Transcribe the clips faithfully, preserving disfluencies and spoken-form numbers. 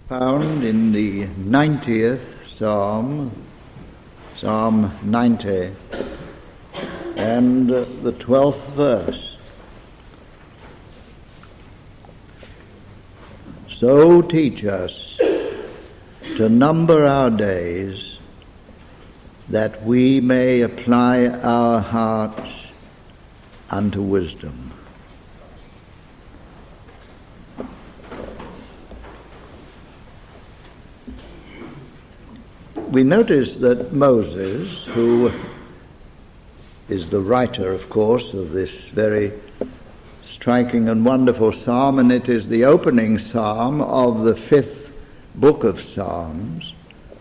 found in the ninetieth Psalm, Psalm ninety, and the twelfth verse. So teach us to number our days, that we may apply our hearts unto wisdom. We notice that Moses, who is the writer, of course, of this very striking and wonderful psalm, and it is the opening psalm of the fifth book of Psalms,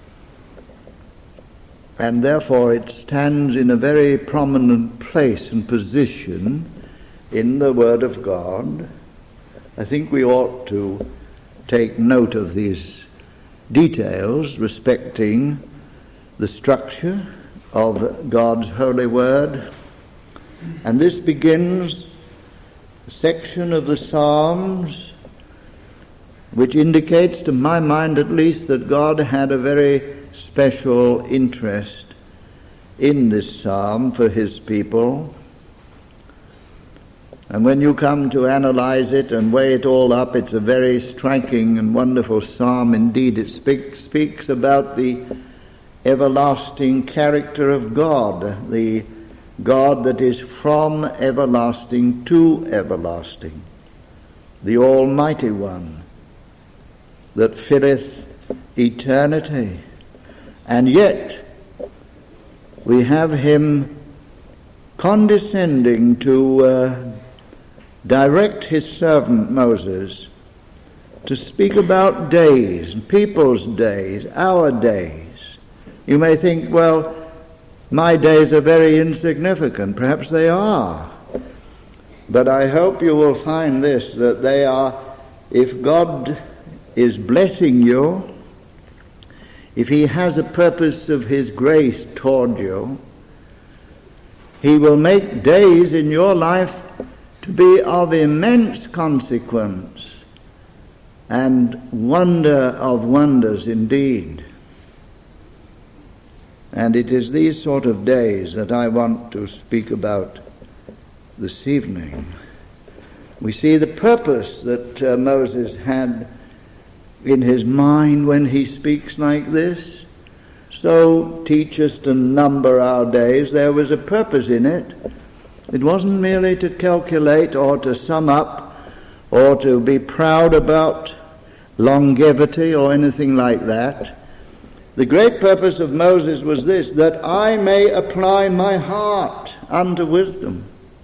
and therefore it stands in a very prominent place and position in the Word of God. I think we ought to take note of these details respecting the structure of God's holy word. And this begins a section of the Psalms which indicates, to my mind at least, that God had a very special interest in this psalm for his people. And when you come to analyze it and weigh it all up, it's a very striking and wonderful psalm indeed. It speak, speaks about the everlasting character of God, the God that is from everlasting to everlasting, the Almighty One that filleth eternity. And yet we have him condescending to uh, direct his servant Moses to speak about days, people's days, our days. You may think, well, my days are very insignificant. Perhaps they are. But I hope you will find this, that they are, if God is blessing you, if he has a purpose of his grace toward you, he will make days in your life to be of immense consequence and wonder of wonders indeed. And it is these sort of days that I want to speak about this evening. We see the purpose that uh, Moses had in his mind when he speaks like this. So teach us to number our days. There was a purpose in it. It wasn't merely to calculate or to sum up or to be proud about longevity or anything like that. The great purpose of Moses was this, that I may apply my heart unto wisdom.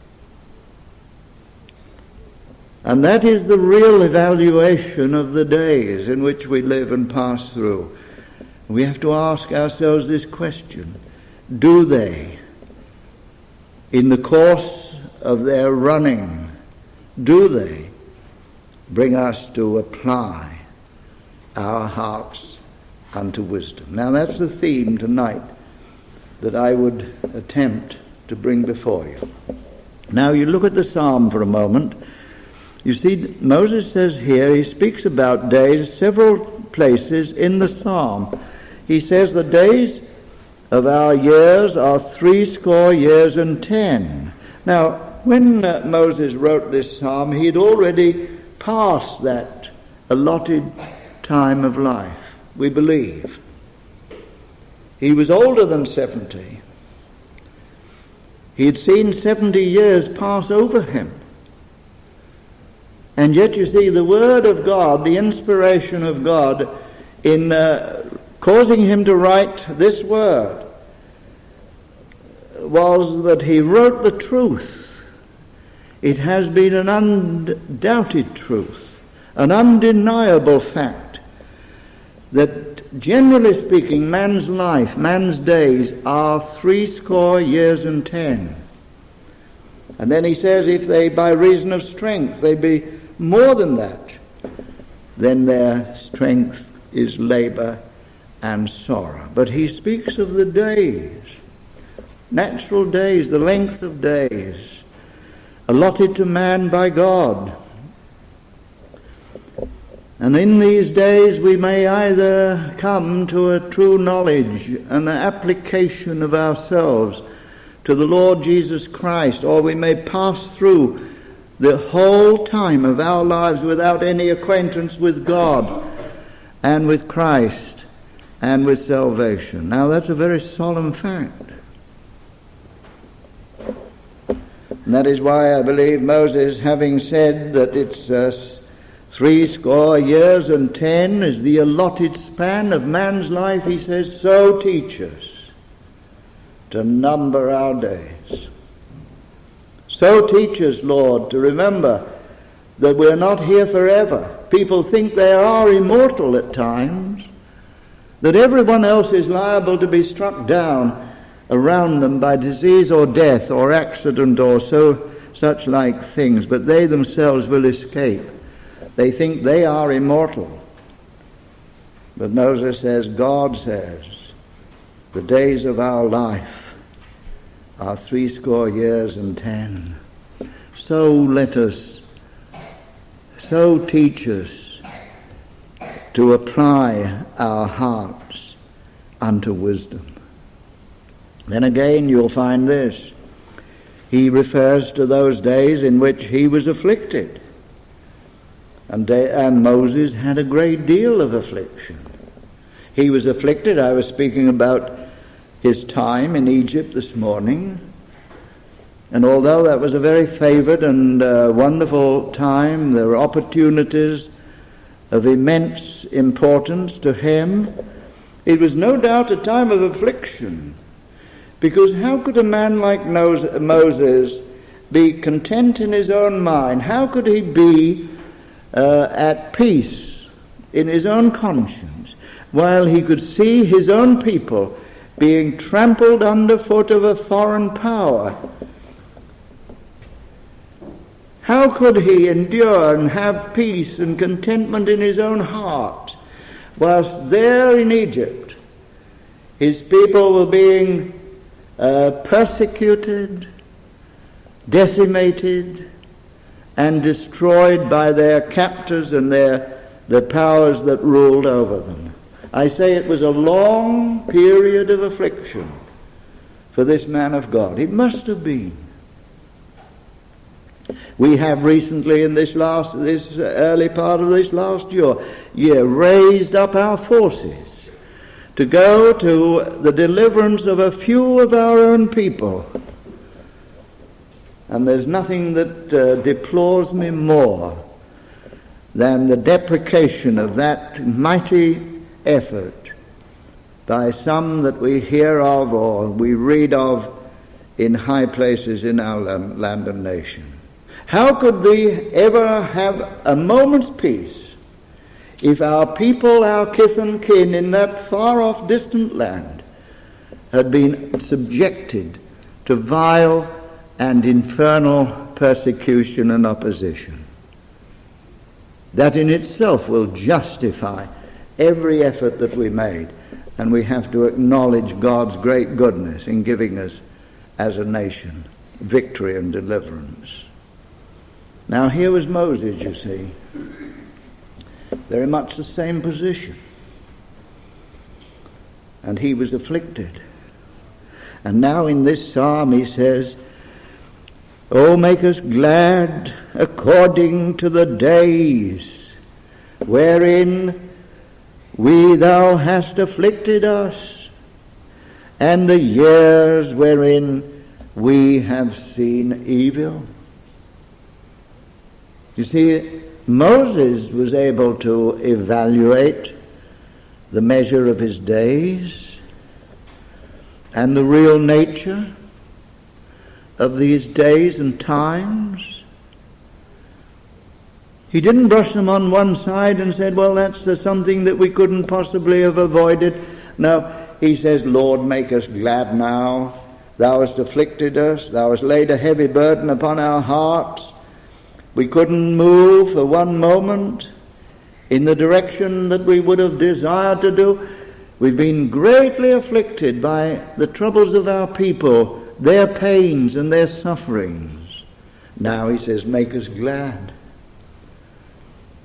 And that is the real evaluation of the days in which we live and pass through. We have to ask ourselves this question: do they, in the course of their running, do they bring us to apply our hearts unto wisdom? Now that's the theme tonight that I would attempt to bring before you. Now you look at the psalm for a moment. You see, Moses says here, he speaks about days several places in the psalm. He says the days of our years are threescore years and ten. Now, when uh, Moses wrote this psalm, he had already passed that allotted time of life, we believe. He was older than seventy. He had seen seventy years pass over him. And yet, you see, the word of God, the inspiration of God in uh, causing him to write this word was that he wrote the truth. It has been an undoubted truth, an undeniable fact, that generally speaking, man's life, man's days are threescore years and ten. And then he says, if they by reason of strength they be more than that, then their strength is labor and sorrow. But he speaks of the days, natural days, the length of days allotted to man by God. And in these days we may either come to a true knowledge and an application of ourselves to the Lord Jesus Christ, or we may pass through the whole time of our lives without any acquaintance with God and with Christ and with salvation. Now that's a very solemn fact. And that is why I believe Moses, having said that it's uh, three score years and ten is the allotted span of man's life, he says, so teach us to number our days. So teach us, Lord, to remember that we're not here forever. People think they are immortal at times, that everyone else is liable to be struck down around them by disease or death or accident or so such like things, but they themselves will escape. They think they are immortal. But Moses says, God says, the days of our life are threescore years and ten. So let us, so teach us to apply our hearts unto wisdom. Then again you'll find this. He refers to those days in which he was afflicted. And, and Moses had a great deal of affliction. He was afflicted. I was speaking about his time in Egypt this morning. And although that was a very favored and uh, wonderful time, there were opportunities of immense importance to him, it was no doubt a time of affliction. Because how could a man like Moses be content in his own mind? How could he be uh, at peace in his own conscience while he could see his own people being trampled underfoot of a foreign power? How could he endure and have peace and contentment in his own heart whilst there in Egypt his people were being uh, persecuted, decimated, and destroyed by their captors and their the powers that ruled over them? I say it was a long period of affliction for this man of God. It must have been. We have recently in this last, this early part of this last year, year raised up our forces to go to the deliverance of a few of our own people. And there's nothing that uh, deplores me more than the deprecation of that mighty effort by some that we hear of or we read of in high places in our land and nation. How could we ever have a moment's peace if our people, our kith and kin in that far-off distant land had been subjected to vile and infernal persecution and opposition? That in itself will justify every effort that we made, and we have to acknowledge God's great goodness in giving us, as a nation, victory and deliverance. Now here was Moses, you see, very much the same position. And he was afflicted. And now in this psalm he says, "Oh, make us glad according to the days wherein we thou hast afflicted us, and the years wherein we have seen evil." You see, Moses was able to evaluate the measure of his days and the real nature of these days and times. He didn't brush them on one side and said, well, that's uh, something that we couldn't possibly have avoided. No, he says, Lord, make us glad now. Thou hast afflicted us. Thou hast laid a heavy burden upon our hearts. We couldn't move for one moment in the direction that we would have desired to do. We've been greatly afflicted by the troubles of our people, their pains and their sufferings. Now he says, make us glad.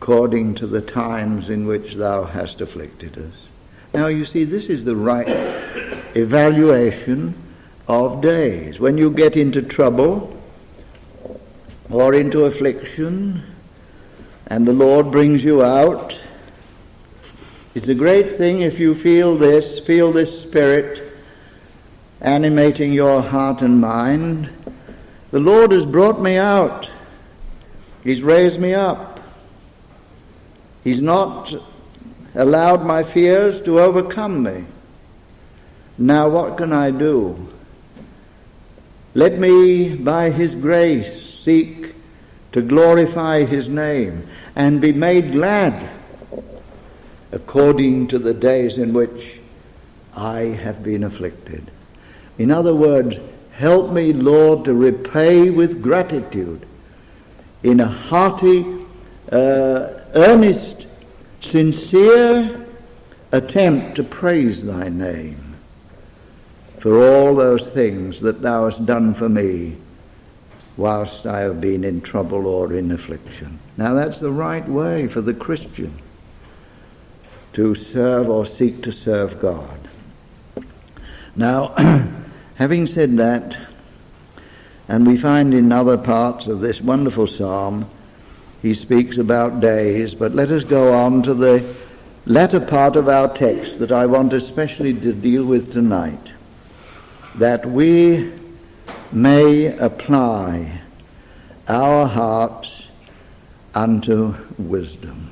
according to the times in which thou hast afflicted us. Now you see, this is the right evaluation of days. When you get into trouble or into affliction and the Lord brings you out, it's a great thing if you feel this, feel this spirit animating your heart and mind. The Lord has brought me out. He's raised me up. He's not allowed my fears to overcome me. Now what can I do? Let me, by his grace, seek to glorify his name and be made glad according to the days in which I have been afflicted. In other words, help me, Lord, to repay with gratitude in a hearty, uh, earnest, sincere attempt to praise thy name for all those things that thou hast done for me whilst I have been in trouble or in affliction. Now that's the right way for the Christian to serve or seek to serve God. Now, having said that, and we find in other parts of this wonderful psalm, he speaks about days, but let us go on to the latter part of our text that I want especially to deal with tonight, that we may apply our hearts unto wisdom.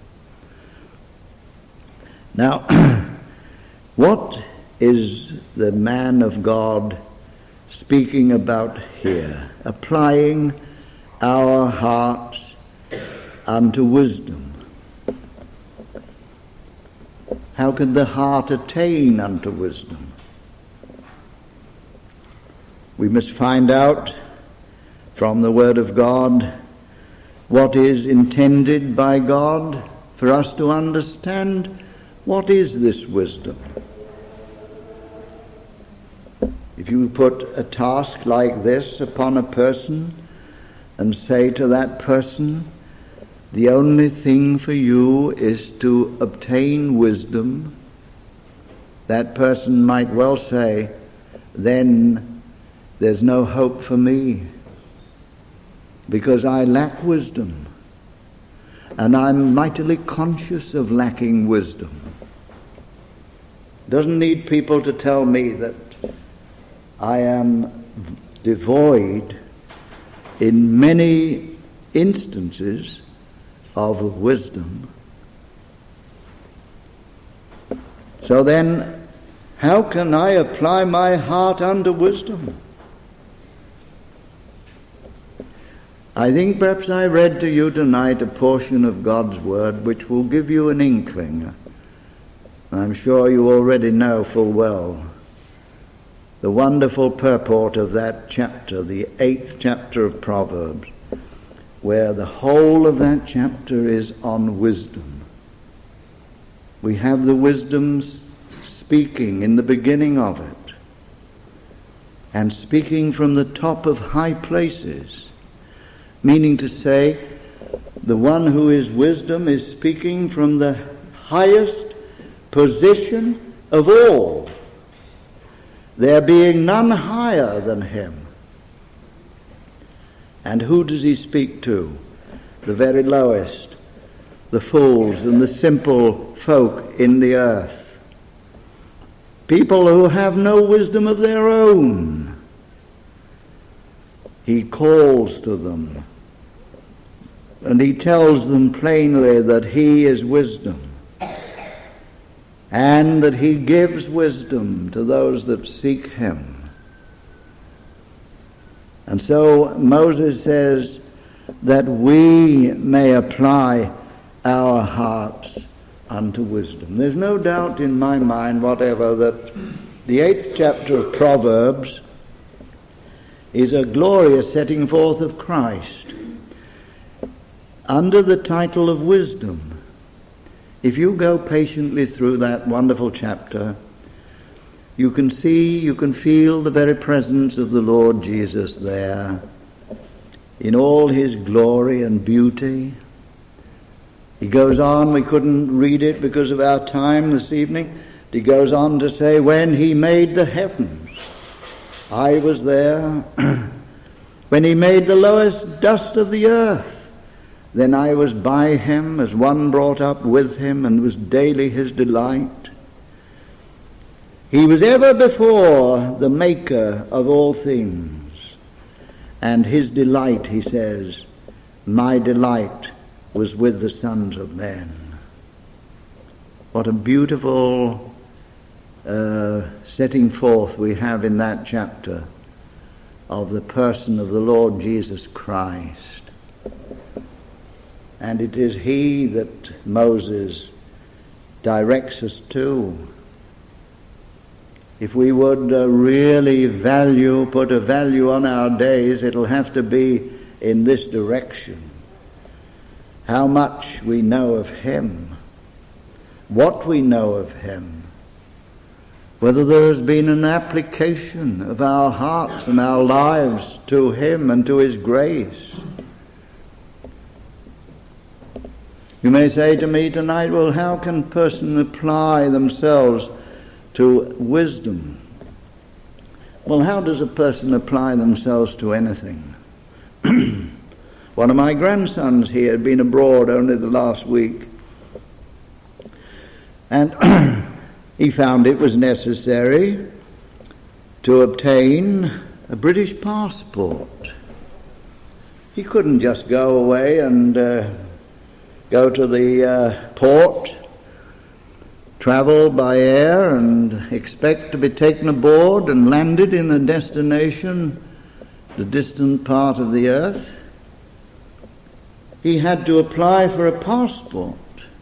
Now, what is the man of God speaking about here? Applying our hearts unto wisdom. How can the heart attain unto wisdom? We must find out from the Word of God what is intended by God for us to understand what is this wisdom. If you put a task like this upon a person and say to that person, the only thing for you is to obtain wisdom, that person might well say, then there's no hope for me, because I lack wisdom, and I'm mightily conscious of lacking wisdom. Doesn't need people to tell me that I am devoid in many instances of wisdom. So then, how can I apply my heart unto wisdom? I think perhaps I read to you tonight a portion of God's Word which will give you an inkling. I'm sure you already know full well the wonderful purport of that chapter, the eighth chapter of Proverbs, where the whole of that chapter is on wisdom. We have the wisdom speaking in the beginning of it, and speaking from the top of high places, meaning to say, the one who is wisdom is speaking from the highest position of all, there being none higher than him. And who does he speak to? The very lowest, the fools and the simple folk in the earth. People who have no wisdom of their own. He calls to them, and he tells them plainly that he is wisdom, and that he gives wisdom to those that seek him. And so Moses says that we may apply our hearts unto wisdom. There's no doubt in my mind whatever that the eighth chapter of Proverbs is a glorious setting forth of Christ under the title of wisdom. If you go patiently through that wonderful chapter, you can see, you can feel the very presence of the Lord Jesus there in all his glory and beauty, He goes on, we couldn't read it because of our time this evening. He goes on to say, when he made the heavens, I was there. When he made the lowest dust of the earth, then I was by him as one brought up with him, and was daily his delight. He was ever before the maker of all things, and his delight, he says, my delight was with the sons of men. What a beautiful uh, setting forth we have in that chapter of the person of the Lord Jesus Christ. And it is he that Moses directs us to. If we would uh, really value, put a value on our days, it'll have to be in this direction. How much we know of him, what we know of him, whether there has been an application of our hearts and our lives to him and to his grace. You may say to me tonight, well, how can a person apply themselves to wisdom? Well, how does a person apply themselves to anything? One of my grandsons here had been abroad only the last week, and he found it was necessary to obtain a British passport. He couldn't just go away and uh, go to the uh, port, travel by air, and expect to be taken aboard and landed in a destination, the distant part of the earth. He had to apply for a passport,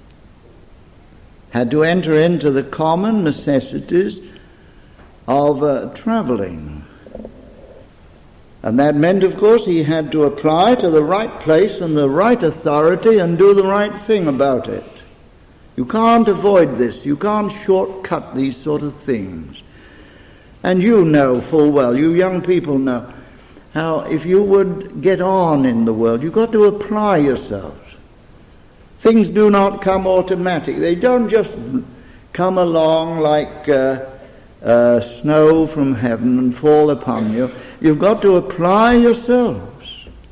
had to enter into the common necessities of uh, traveling. And that meant, of course, he had to apply to the right place and the right authority and do the right thing about it. You can't avoid this. You can't shortcut these sort of things. And you know full well, you young people know, how if you would get on in the world, you've got to apply yourselves. Things do not come automatic. They don't just come along like uh, uh, snow from heaven and fall upon you. You've got to apply yourselves.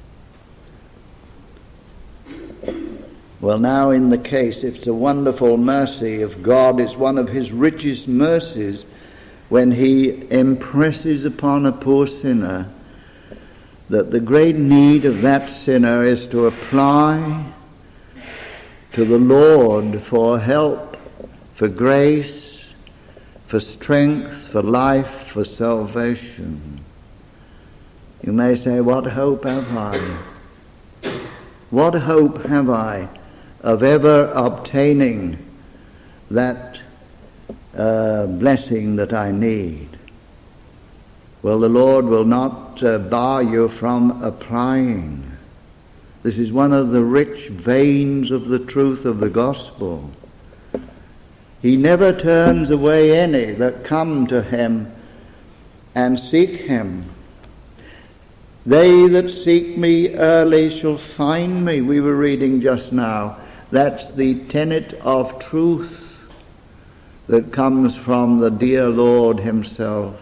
Well, now in the case, it's a wonderful mercy of God. It's one of his richest mercies when he impresses upon a poor sinner that the great need of that sinner is to apply to the Lord for help, for grace, for strength, for life, for salvation. You may say, what hope have I? What hope have I of ever obtaining that uh, blessing that I need? Well, the Lord will not uh, bar you from applying. This is one of the rich veins of the truth of the gospel. He never turns away any that come to him and seek him. They that seek me early shall find me, we were reading just now. That's the tenet of truth that comes from the dear Lord himself.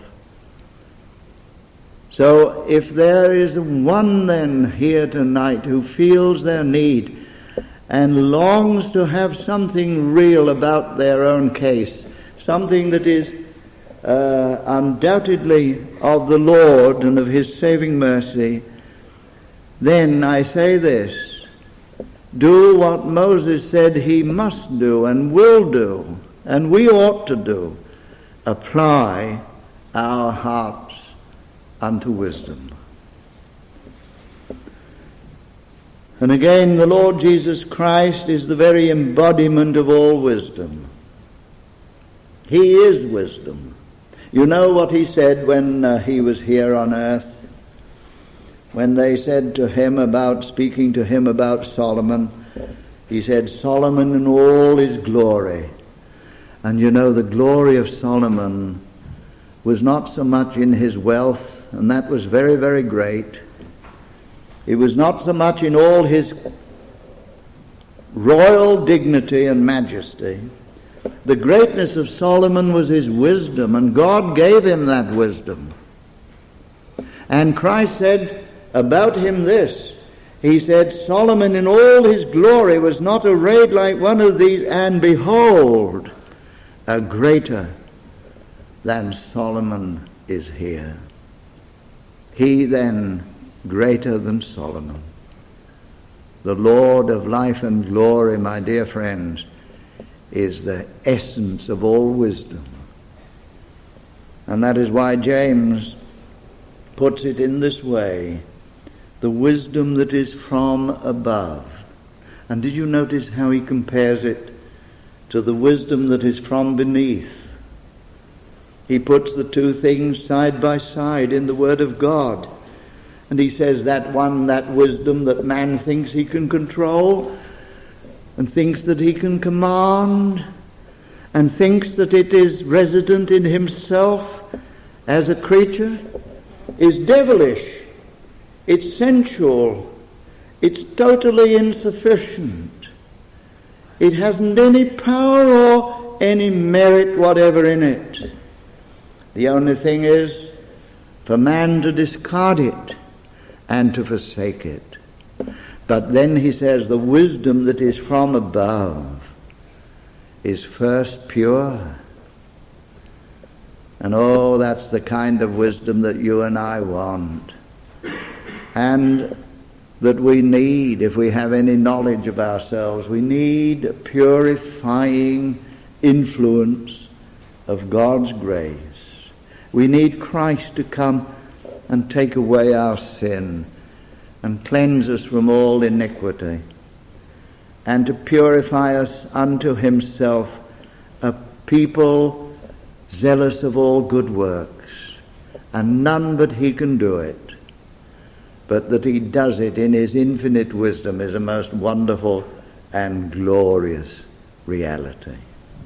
So if there is one then here tonight who feels their need and longs to have something real about their own case, something that is uh, undoubtedly of the Lord and of his saving mercy, then I say this: do what Moses said he must do and will do, and we ought to do: apply our hearts unto wisdom. And again, the Lord Jesus Christ is the very embodiment of all wisdom. He is wisdom. You know what he said when uh, he was here on earth? When they said to him about, speaking to him about Solomon, he said, Solomon in all his glory. And you know, the glory of Solomon was not so much in his wealth, and that was very, very great. It was not so much in all his royal dignity and majesty. The greatness of Solomon was his wisdom, and God gave him that wisdom. And Christ said about him this, he said, Solomon in all his glory was not arrayed like one of these, and behold, a greater than Solomon is here. He then greater than Solomon. The Lord of life and glory, my dear friends, is the essence of all wisdom. And that is why James puts it in this way, the wisdom that is from above. And did you notice how he compares it to the wisdom that is from beneath? He puts the two things side by side in the Word of God. And he says that one, that wisdom that man thinks he can control and thinks that he can command and thinks that it is resident in himself as a creature, is devilish. It's sensual. It's totally insufficient. It hasn't any power or any merit whatever in it. The only thing is for man to discard it and to forsake it. But then he says the wisdom that is from above is first pure. And oh, that's the kind of wisdom that you and I want, and that we need if we have any knowledge of ourselves. We need a purifying influence of God's grace. We need Christ to come and take away our sin and cleanse us from all iniquity, and to purify us unto himself, a people zealous of all good works, and none but he can do it. But that he does it in his infinite wisdom is a most wonderful and glorious reality.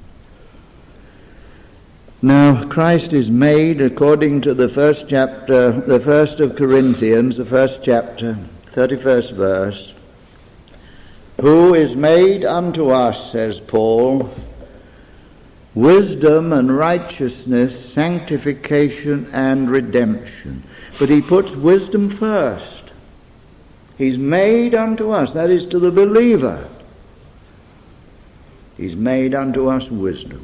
Now, Christ is made, according to the first chapter, the first of Corinthians, the first chapter, thirty-first verse, who is made unto us, says Paul, wisdom and righteousness, sanctification and redemption. But he puts wisdom first. He's made unto us, that is to the believer. He's made unto us wisdom.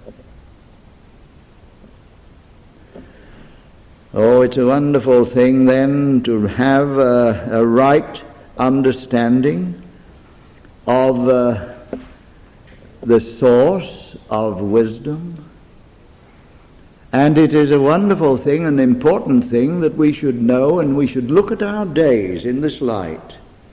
Oh, it's a wonderful thing then to have a, a right understanding of uh, the source of wisdom. And it is a wonderful thing, an important thing that we should know, and we should look at our days in this light.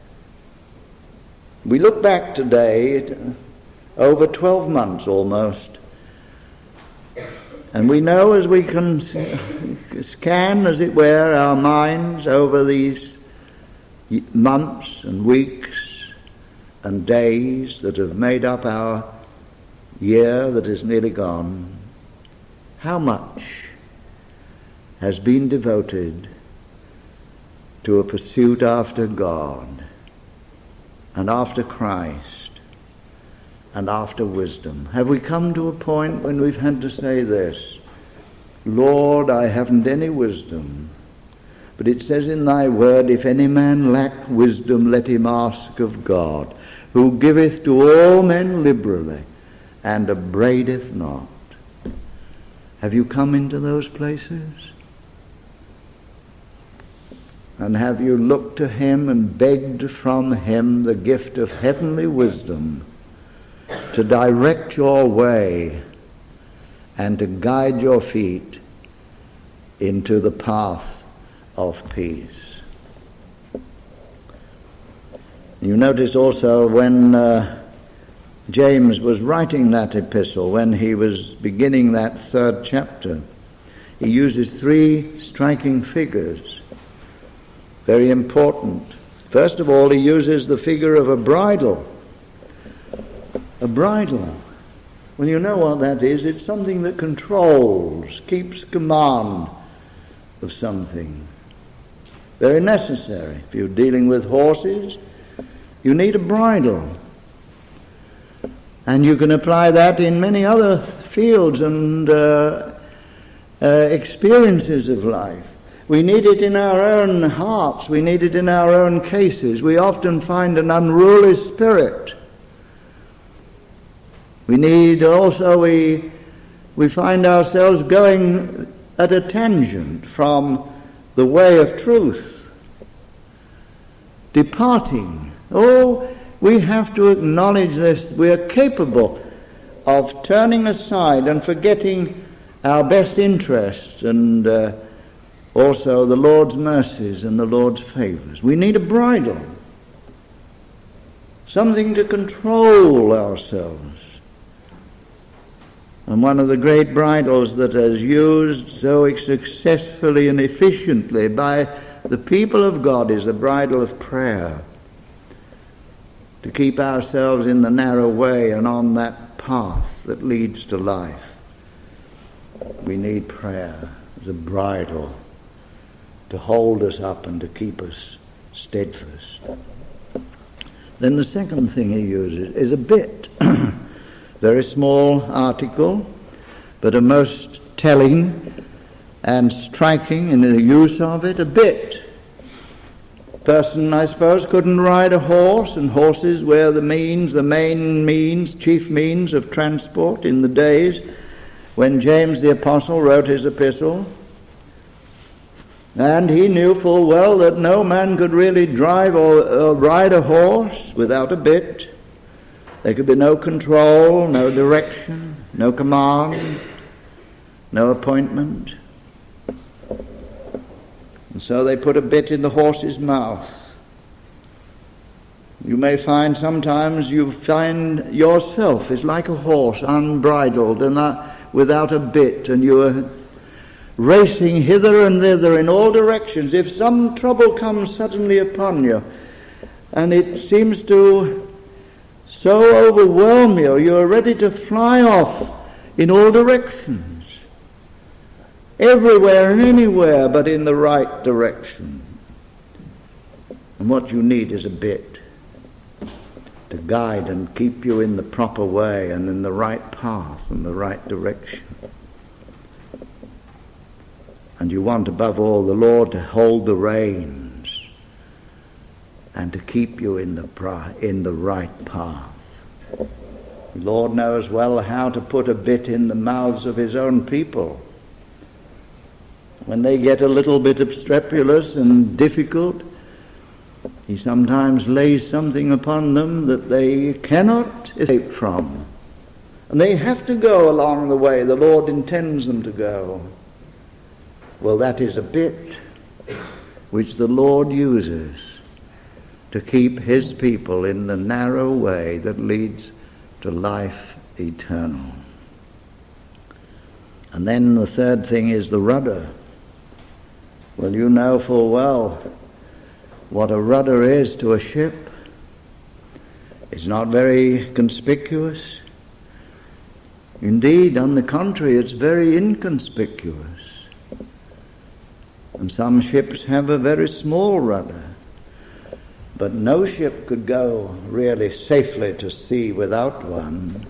We look back today at over twelve months almost, and we know as we can scan, as it were, our minds over these months and weeks and days that have made up our year that is nearly gone, how much has been devoted to a pursuit after God and after Christ and after wisdom. Have we come to a point when we've had to say this, Lord, I haven't any wisdom, but it says in thy word, if any man lack wisdom, let him ask of God, who giveth to all men liberally and upbraideth not. Have you come into those places? And have you looked to him and begged from him the gift of heavenly wisdom to direct your way and to guide your feet into the path of peace? You notice also when uh, James was writing that epistle, when he was beginning that third chapter, he uses three striking figures, very important. First of all, he uses the figure of a bridle. A bridle. Well, you know what that is. It's something that controls, keeps command of something. Very necessary. If you're dealing with horses, you need a bridle. And you can apply that in many other fields and uh, uh, experiences of life. We need it in our own hearts. We need it in our own cases. We often find an unruly spirit. We need also, we, we find ourselves going at a tangent from the way of truth, departing. Oh, we have to acknowledge this. We are capable of turning aside and forgetting our best interests and uh, also the Lord's mercies and the Lord's favors. We need a bridle, something to control ourselves. And one of the great bridles that is used so successfully and efficiently by the people of God is the bridle of prayer. To keep ourselves in the narrow way and on that path that leads to life. We need prayer as a bridle to hold us up and to keep us steadfast. Then the second thing he uses is a bit. Very small article, but a most telling and striking in the use of it, a bit. Person, I suppose, couldn't ride a horse, and horses were the means, the main means, chief means of transport in the days when James the Apostle wrote his epistle. And he knew full well that no man could really drive or, or ride a horse without a bit. There could be no control, no direction, no command, no appointment. And so they put a bit in the horse's mouth. You may find sometimes you find yourself is like a horse, unbridled and uh, without a bit, and you are racing hither and thither in all directions. If some trouble comes suddenly upon you, and it seems to so overwhelm you, you are ready to fly off in all directions, everywhere and anywhere but in the right direction. And what you need is a bit to guide and keep you in the proper way and in the right path and the right direction. And you want above all the Lord to hold the reins and to keep you in the pri- in the right path. The Lord knows well how to put a bit in the mouths of his own people. When they get a little bit obstropolous and difficult, he sometimes lays something upon them that they cannot escape from. And they have to go along the way the Lord intends them to go. Well, that is a bit which the Lord uses to keep his people in the narrow way that leads to life eternal. And then the third thing is the rudder. Well, you know full well what a rudder is to a ship. It's not very conspicuous. Indeed, on the contrary, it's very inconspicuous. And some ships have a very small rudder. But no ship could go really safely to sea without one.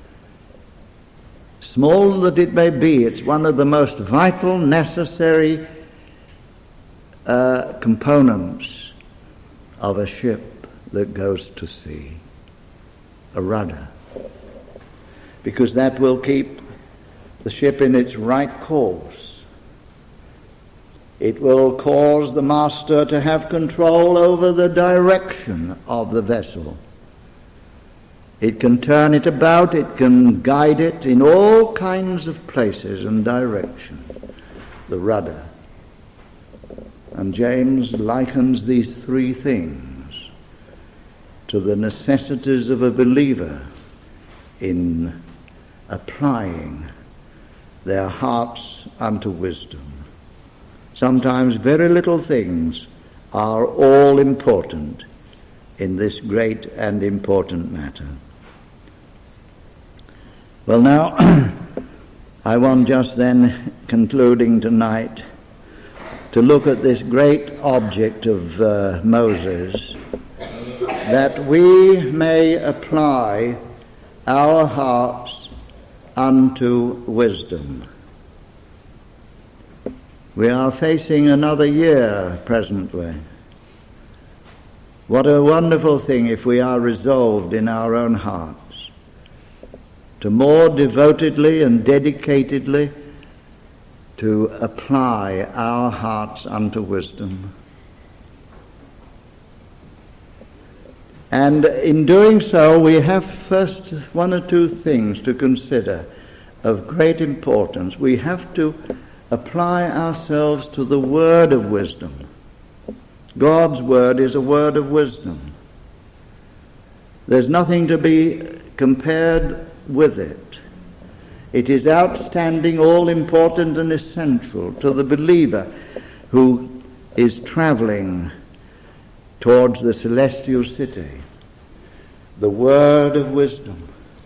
Small that it may be, it's one of the most vital, necessary uh, components of a ship that goes to sea. A rudder. Because that will keep the ship in its right course. It will cause the master to have control over the direction of the vessel. It can turn it about, it can guide it in all kinds of places and directions. The rudder. And James likens these three things to the necessities of a believer in applying their hearts unto wisdom. Sometimes very little things are all important in this great and important matter. Well, now, I want just then, concluding tonight, to look at this great object of uh, Moses, that we may apply our hearts unto wisdom. We are facing another year presently. What a wonderful thing if we are resolved in our own hearts to more devotedly and dedicatedly to apply our hearts unto wisdom. And in doing so, we have first one or two things to consider of great importance. We have to apply ourselves to the word of wisdom. God's word is a word of wisdom. There's nothing to be compared with it. It is outstanding, all-important and essential to the believer who is traveling towards the celestial city. The word of wisdom.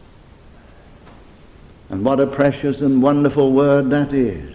And what a precious and wonderful word that is.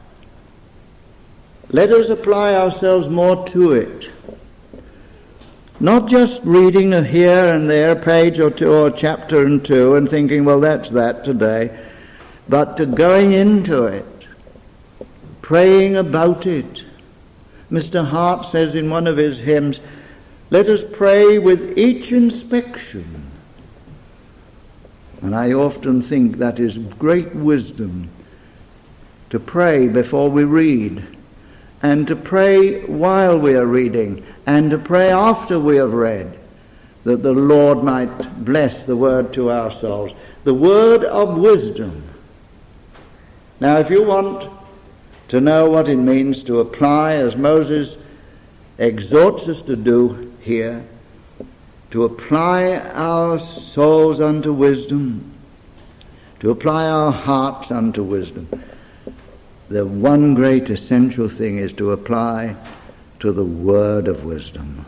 Let us apply ourselves more to it. Not just reading a here and there, page or two or chapter and two, and thinking, well, that's that today, but to going into it, praying about it. Mister Hart says in one of his hymns, let us pray with each inspection. And I often think that is great wisdom, to pray before we read, and to pray while we are reading, and to pray after we have read, that the Lord might bless the word to our souls. The word of wisdom. Now, if you want to know what it means to apply, as Moses exhorts us to do here, to apply our souls unto wisdom, to apply our hearts unto wisdom, the one great essential thing is to apply to the word of wisdom.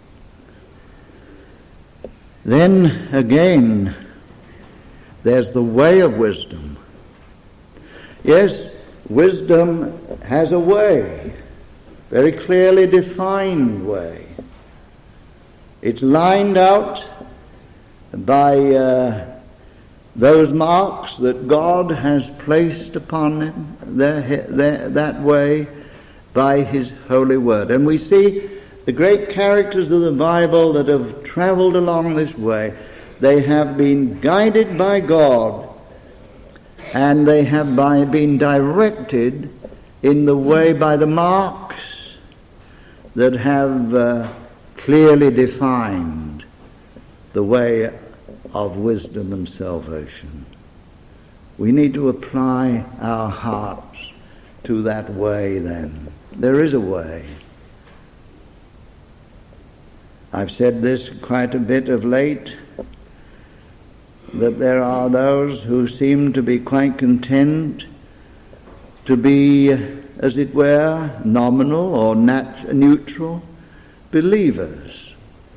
Then again, there's the way of wisdom. Yes, wisdom has a way, very clearly defined way. It's lined out by uh, those marks that God has placed upon him, their, their, that way, by his holy word. And we see the great characters of the Bible that have traveled along this way. They have been guided by God, and they have by, been directed in the way by the marks that have uh, clearly defined the way of wisdom and salvation. We need to apply our hearts to that way then. There is a way. I've said this quite a bit of late, that there are those who seem to be quite content to be, as it were, nominal or nat- neutral believers.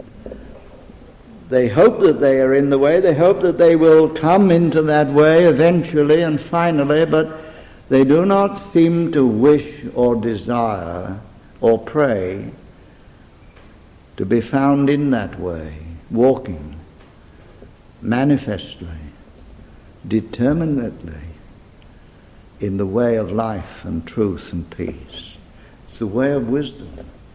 They hope that they are in the way, they hope that they will come into that way eventually and finally, but they do not seem to wish or desire or pray to be found in that way, walking manifestly, determinedly in the way of life and truth and peace. It's the way of wisdom.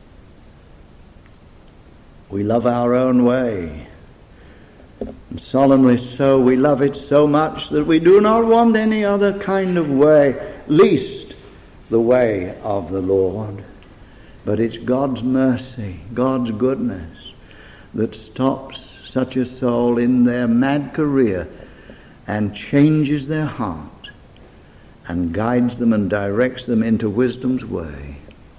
We love our own way. And solemnly so, we love it so much that we do not want any other kind of way, least the way of the Lord. But it's God's mercy, God's goodness, that stops such a soul in their mad career and changes their heart and guides them and directs them into wisdom's way.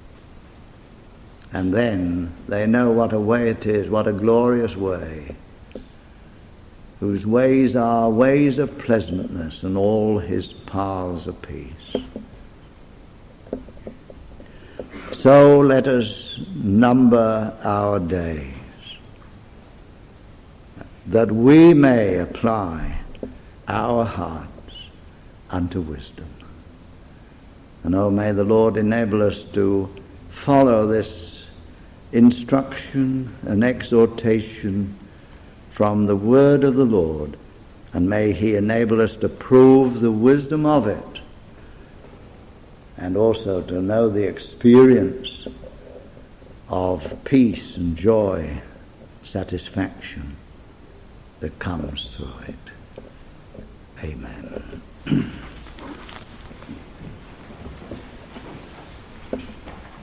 And then they know what a way it is, what a glorious way, whose ways are ways of pleasantness and all his paths of peace. So let us number our days, that we may apply our hearts unto wisdom. And oh, may the Lord enable us to follow this instruction and exhortation from the word of the Lord And may he enable us to prove the wisdom of it, and also to know the experience of peace and joy, satisfaction that comes through it. Amen.